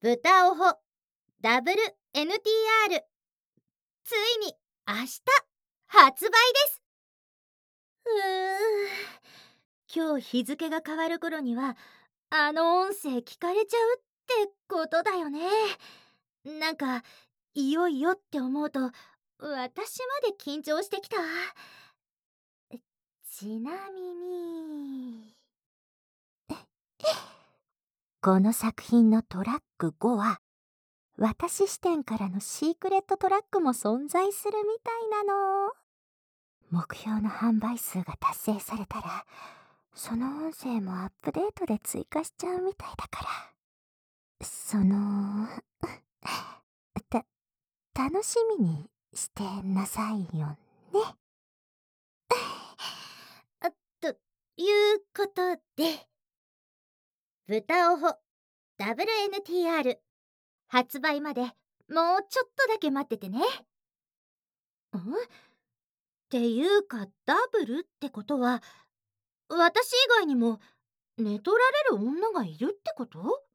豚おほダブル NTR ついに明日発売です。今日日付が変わる頃にはあの音声聞かれちゃうってことだよね。なんかいよいよって思うと私まで緊張してきた。ちなみにこの作品のトラック5は私視点からのシークレットトラックも存在するみたいなの。目標の販売数が達成されたらその音声もアップデートで追加しちゃうみたいだから、楽しみにしてなさいよね。ということで、豚おほダブル NTR 発売までもうちょっとだけ待っててね。っていうかダブルってことは私以外にも寝取られる女がいるってこと？